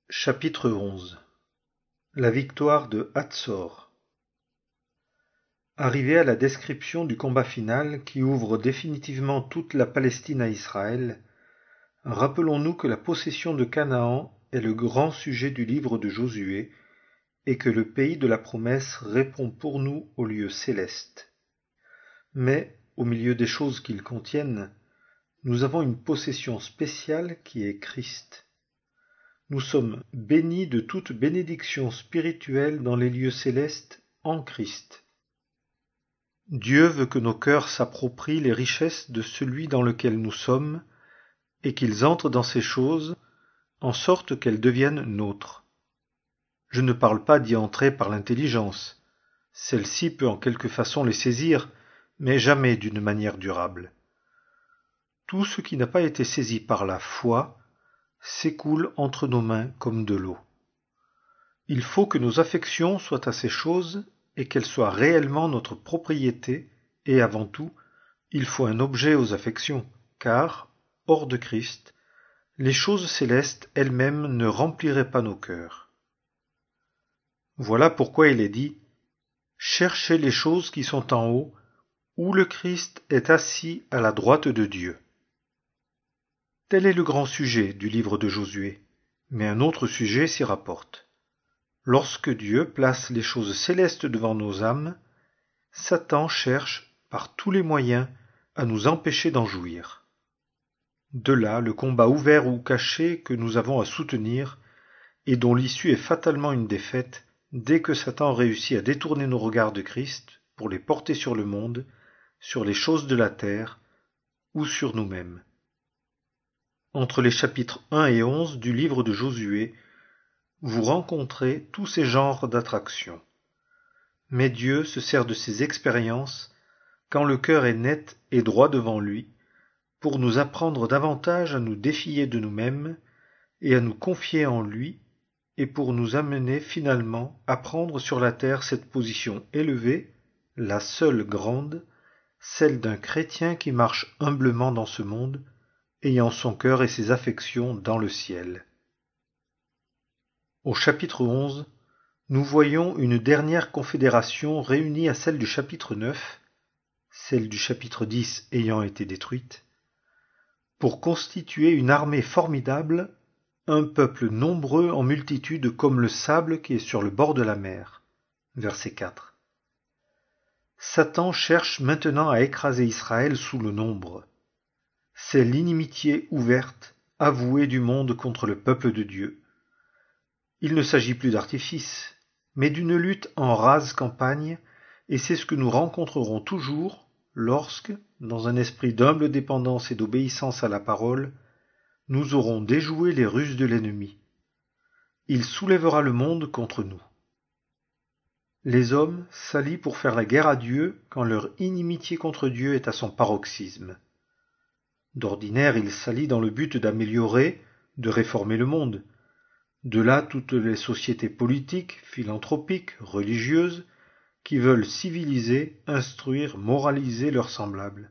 Chapitre 11. La victoire de Hatzor. Arrivé à la description du combat final qui ouvre définitivement toute la Palestine à Israël, rappelons-nous que la possession de Canaan est le grand sujet du livre de Josué et que le pays de la promesse répond pour nous au lieu céleste. Mais, au milieu des choses qu'ils contiennent, nous avons une possession spéciale qui est Christ. Nous sommes bénis de toute bénédiction spirituelle dans les lieux célestes en Christ. Dieu veut que nos cœurs s'approprient les richesses de celui dans lequel nous sommes et qu'ils entrent dans ces choses en sorte qu'elles deviennent nôtres. Je ne parle pas d'y entrer par l'intelligence. Celle-ci peut en quelque façon les saisir, mais jamais d'une manière durable. Tout ce qui n'a pas été saisi par la foi s'écoule entre nos mains comme de l'eau. Il faut que nos affections soient à ces choses et qu'elles soient réellement notre propriété, et avant tout, il faut un objet aux affections, car, hors de Christ, les choses célestes elles-mêmes ne rempliraient pas nos cœurs. Voilà pourquoi il est dit « Cherchez les choses qui sont en haut, où le Christ est assis à la droite de Dieu. » Tel est le grand sujet du livre de Josué, mais un autre sujet s'y rapporte. Lorsque Dieu place les choses célestes devant nos âmes, Satan cherche, par tous les moyens, à nous empêcher d'en jouir. De là le combat ouvert ou caché que nous avons à soutenir, et dont l'issue est fatalement une défaite, dès que Satan réussit à détourner nos regards de Christ pour les porter sur le monde, sur les choses de la terre, ou sur nous-mêmes. Entre les chapitres 1 et 11 du livre de Josué, vous rencontrez tous ces genres d'attractions. Mais Dieu se sert de ces expériences, quand le cœur est net et droit devant lui, pour nous apprendre davantage à nous défier de nous-mêmes et à nous confier en lui, et pour nous amener finalement à prendre sur la terre cette position élevée, la seule grande, celle d'un chrétien qui marche humblement dans ce monde, ayant son cœur et ses affections dans le ciel. Au chapitre 11, nous voyons une dernière confédération réunie à celle du chapitre 9, celle du chapitre 10 ayant été détruite, pour constituer une armée formidable, un peuple nombreux en multitude comme le sable qui est sur le bord de la mer. Verset 4. Satan cherche maintenant à écraser Israël sous le nombre. C'est l'inimitié ouverte, avouée du monde contre le peuple de Dieu. Il ne s'agit plus d'artifice, mais d'une lutte en rase campagne, et c'est ce que nous rencontrerons toujours lorsque, dans un esprit d'humble dépendance et d'obéissance à la parole, nous aurons déjoué les ruses de l'ennemi. Il soulèvera le monde contre nous. Les hommes s'allient pour faire la guerre à Dieu quand leur inimitié contre Dieu est à son paroxysme. D'ordinaire, ils s'allient dans le but d'améliorer, de réformer le monde. De là toutes les sociétés politiques, philanthropiques, religieuses, qui veulent civiliser, instruire, moraliser leurs semblables.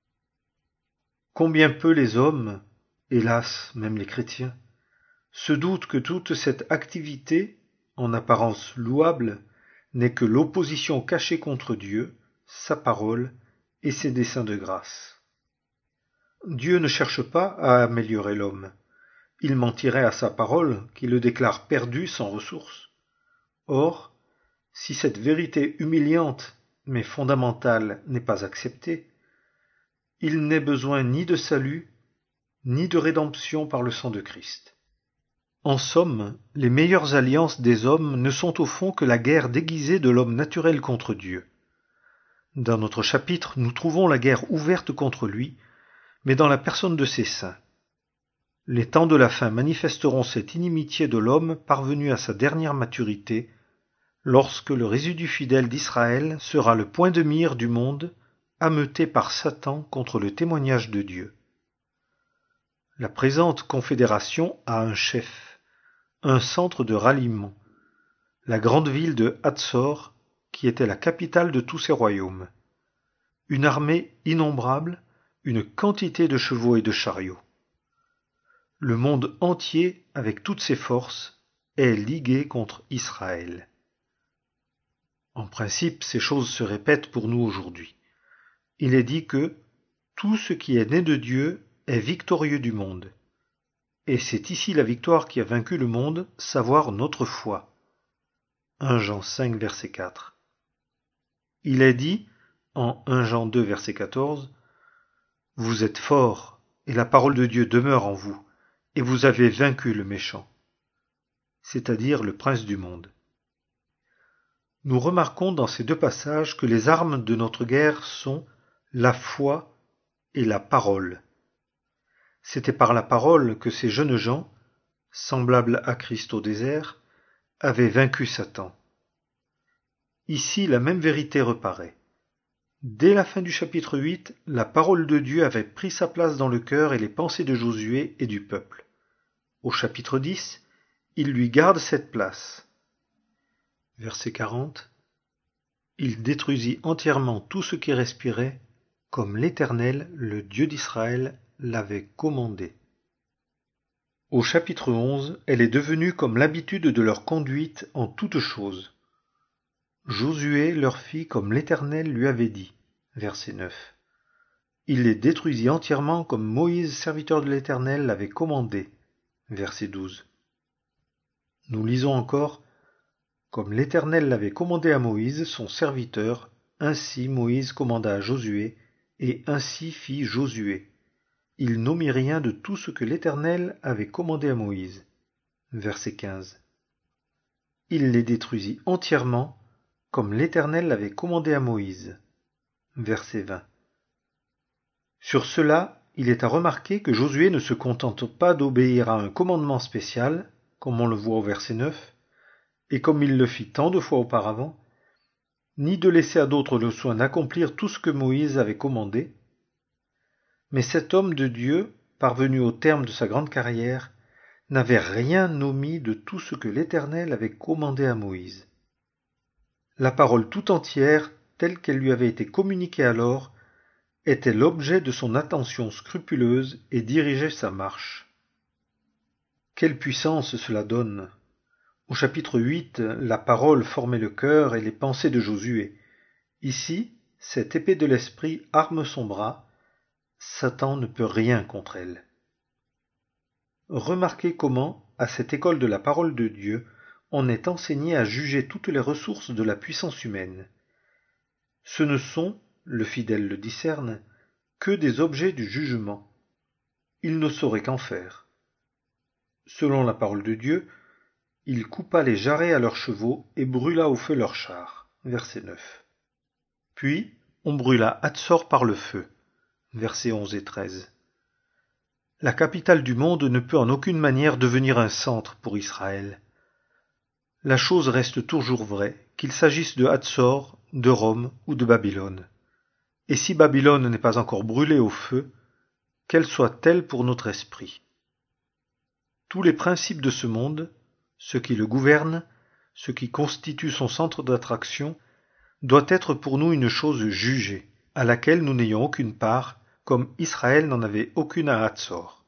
Combien peu les hommes, hélas même les chrétiens, se doutent que toute cette activité, en apparence louable, n'est que l'opposition cachée contre Dieu, sa parole et ses desseins de grâce. Dieu ne cherche pas à améliorer l'homme. Il mentirait à sa parole qui le déclare perdu sans ressources. Or, si cette vérité humiliante mais fondamentale n'est pas acceptée, il n'est besoin ni de salut, ni de rédemption par le sang de Christ. En somme, les meilleures alliances des hommes ne sont au fond que la guerre déguisée de l'homme naturel contre Dieu. Dans notre chapitre, nous trouvons la guerre ouverte contre lui, mais dans la personne de ses saints. Les temps de la fin manifesteront cette inimitié de l'homme parvenu à sa dernière maturité, lorsque le résidu fidèle d'Israël sera le point de mire du monde, ameuté par Satan contre le témoignage de Dieu. La présente confédération a un chef, un centre de ralliement, la grande ville de Hatzor, qui était la capitale de tous ces royaumes, une armée innombrable, une quantité de chevaux et de chariots. Le monde entier, avec toutes ses forces, est ligué contre Israël. En principe, ces choses se répètent pour nous aujourd'hui. Il est dit que tout ce qui est né de Dieu est victorieux du monde. Et c'est ici la victoire qui a vaincu le monde, savoir notre foi. 1 Jean 5, verset 4. Il est dit, en 1 Jean 2, verset 14, « Vous êtes forts, et la parole de Dieu demeure en vous, et vous avez vaincu le méchant, c'est-à-dire le prince du monde. » Nous remarquons dans ces deux passages que les armes de notre guerre sont la foi et la parole. C'était par la parole que ces jeunes gens, semblables à Christ au désert, avaient vaincu Satan. Ici, la même vérité reparaît. Dès la fin du chapitre 8, la parole de Dieu avait pris sa place dans le cœur et les pensées de Josué et du peuple. Au chapitre 10, il lui garde cette place. Verset 40. Il détruisit entièrement tout ce qui respirait, comme l'Éternel, le Dieu d'Israël, l'avait commandé. Au chapitre 11, elle est devenue comme l'habitude de leur conduite en toutes choses. Josué leur fit comme l'Éternel lui avait dit. Verset 9. Il les détruisit entièrement comme Moïse, serviteur de l'Éternel, l'avait commandé. Verset 12. Nous lisons encore, comme l'Éternel l'avait commandé à Moïse, son serviteur, ainsi Moïse commanda à Josué, et ainsi fit Josué. Il n'omit rien de tout ce que l'Éternel avait commandé à Moïse. Verset 15. Il les détruisit entièrement, comme l'Éternel l'avait commandé à Moïse. Verset 20. Sur cela, il est à remarquer que Josué ne se contente pas d'obéir à un commandement spécial, comme on le voit au verset 9, et comme il le fit tant de fois auparavant, ni de laisser à d'autres le soin d'accomplir tout ce que Moïse avait commandé, mais cet homme de Dieu, parvenu au terme de sa grande carrière, n'avait rien omis de tout ce que l'Éternel avait commandé à Moïse. La parole tout entière, telle qu'elle lui avait été communiquée alors, était l'objet de son attention scrupuleuse et dirigeait sa marche. Quelle puissance cela donne! Au chapitre 8, la parole formait le cœur et les pensées de Josué. Ici, cette épée de l'esprit arme son bras. Satan ne peut rien contre elle. Remarquez comment, à cette école de la parole de Dieu, on est enseigné à juger toutes les ressources de la puissance humaine. Ce ne sont, le fidèle le discerne, que des objets du jugement. Il ne saurait qu'en faire. Selon la parole de Dieu, il coupa les jarrets à leurs chevaux et brûla au feu leurs chars. Verset 9. Puis, on brûla Hatsor par le feu. Versets 11 et 13. La capitale du monde ne peut en aucune manière devenir un centre pour Israël. La chose reste toujours vraie, qu'il s'agisse de Hatsor, de Rome ou de Babylone. Et si Babylone n'est pas encore brûlée au feu, qu'elle soit-elle pour notre esprit. Tous les principes de ce monde, ce qui le gouverne, ce qui constitue son centre d'attraction, doit être pour nous une chose jugée, à laquelle nous n'ayons aucune part, comme Israël n'en avait aucune à Hatsor.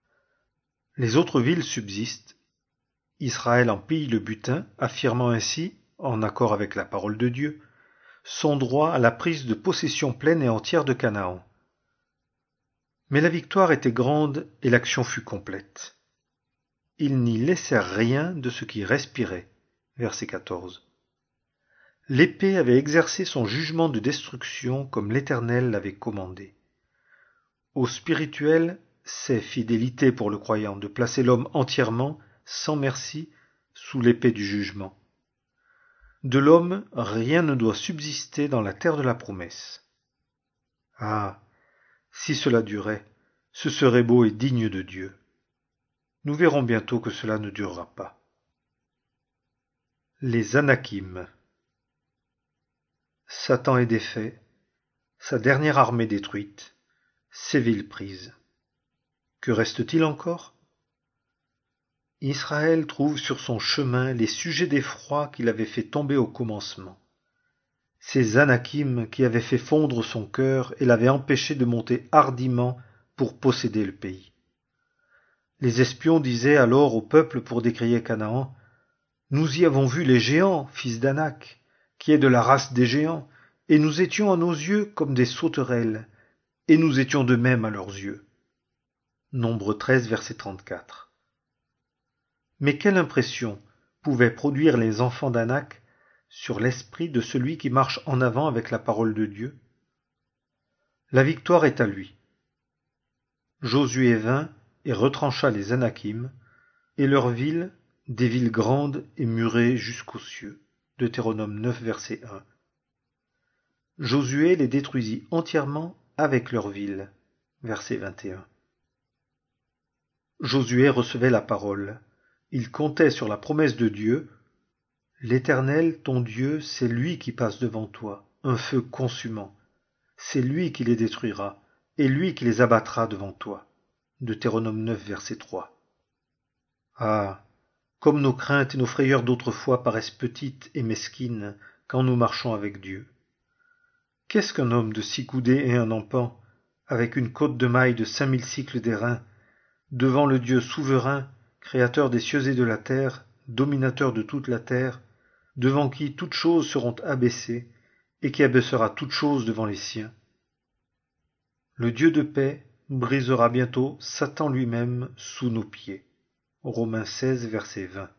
Les autres villes subsistent. Israël en pille le butin, affirmant ainsi, en accord avec la parole de Dieu, son droit à la prise de possession pleine et entière de Canaan. Mais la victoire était grande et l'action fut complète. Ils n'y laissèrent rien de ce qui respirait. Verset 14. L'épée avait exercé son jugement de destruction comme l'Éternel l'avait commandé. Au spirituel, c'est fidélité pour le croyant de placer l'homme entièrement, sans merci, sous l'épée du jugement. De l'homme, rien ne doit subsister dans la terre de la promesse. Ah, si cela durait, ce serait beau et digne de Dieu. Nous verrons bientôt que cela ne durera pas. Les Anakim. Satan est défait, sa dernière armée détruite, ses villes prises. Que reste-t-il encore? Israël trouve sur son chemin les sujets d'effroi qu'il avait fait tomber au commencement. Ces Anakim qui avaient fait fondre son cœur et l'avaient empêché de monter hardiment pour posséder le pays. Les espions disaient alors au peuple pour décrier Canaan, Nous y avons vu les géants, fils d'Anak, qui est de la race des géants, et nous étions à nos yeux comme des sauterelles, et nous étions de même à leurs yeux. Nombre 13, verset 34. Mais quelle impression pouvaient produire les enfants d'Anak sur l'esprit de celui qui marche en avant avec la parole de Dieu? La victoire est à lui. Josué vint et retrancha les Anakim, et leurs villes, des villes grandes et murées jusqu'aux cieux. Deutéronome 9, verset 1. Josué les détruisit entièrement avec leurs villes. Verset 21. Josué recevait la parole. Il comptait sur la promesse de Dieu. L'Éternel, ton Dieu, c'est lui qui passe devant toi, un feu consumant. C'est lui qui les détruira, et lui qui les abattra devant toi. Deutéronome 9, verset 3. Ah, comme nos craintes et nos frayeurs d'autrefois paraissent petites et mesquines quand nous marchons avec Dieu. Qu'est-ce qu'un homme de 6 coudées et un empan, avec une côte de mailles de 5000 cycles d'airain, devant le Dieu souverain, créateur des cieux et de la terre, dominateur de toute la terre, devant qui toutes choses seront abaissées, et qui abaissera toutes choses devant les siens. Le Dieu de paix brisera bientôt Satan lui-même sous nos pieds. Romains 16, verset 20.